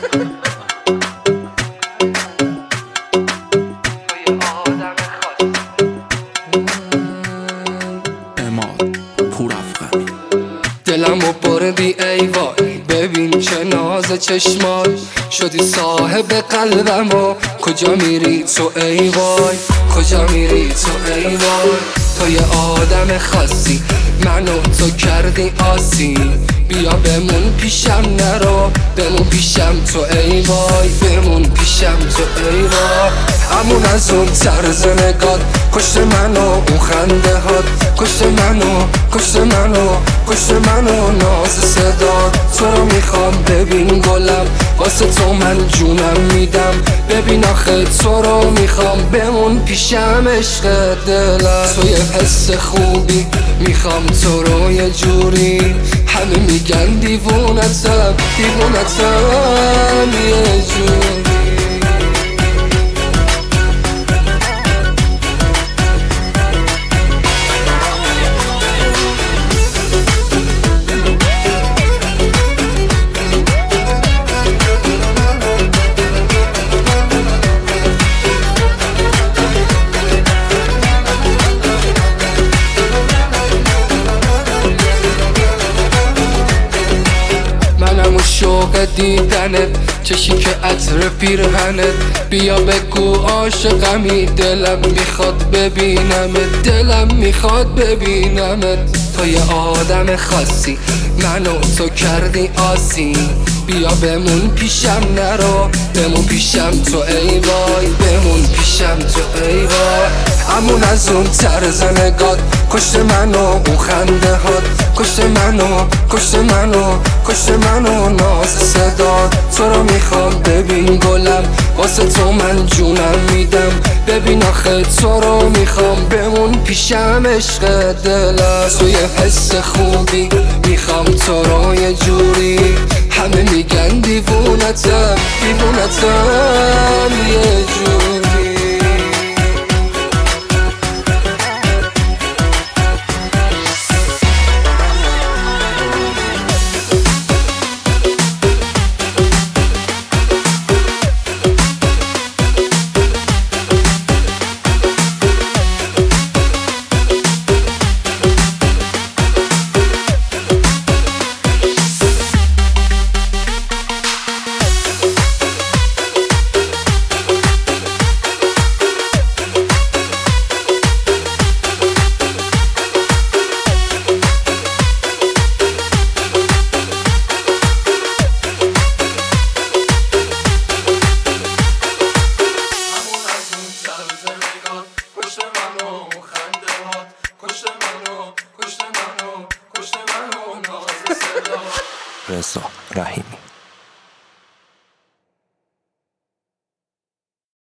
دلمو بردی ای وای، ببین چه ناز چشمات، شدی صاحب قلبم و کجا میری تو ای وای، کجا میری تو ای وای. تو یه آدم خاصی، منو تو کردی آسی، بیا بمون پیشم نرو، بمون پیشم تو ای وای، بمون پیشم تو ای وای. همون از اون طرز نگات کشت منو، اون خنده هات کشت منو، کشت منو، کشت منو، ناز صدا تو رو میخوام ببین گلم، واسه تو من جونم میدم، ببین آخه تو رو میخوام بمون پیشم عشق دلم. تو یه حس خوبی میخوام تو رو یه جوری، همه میگن دیوونتم، دیوونتم یه جوری. شوق دیدنت، چشی که عطر پیرهنت، بیا بگو عاشقمی، دلم میخواد ببینمت، دلم میخواد ببینمت. تو یه آدم خاصی، منو تو کردی آسی، بیا بمون پیشم نرو، بمون پیشم تو ای وای، بمون پیشم تو ای وای. همون از اون طرز نگات کشت منو، اون خنده هات کشت منو، کشت منو، کشت منو، ناز صدا تو رو میخوام ببین گلم، واسه تو من جونم میدم، ببین آخه تو رو میخوام بمون پیشم عشق دلم. تو یه حس خوبی میخوام تو رو یه جوری، همه میگن دیوونتم، دیوونتم یه جوری. رضا رحیمی.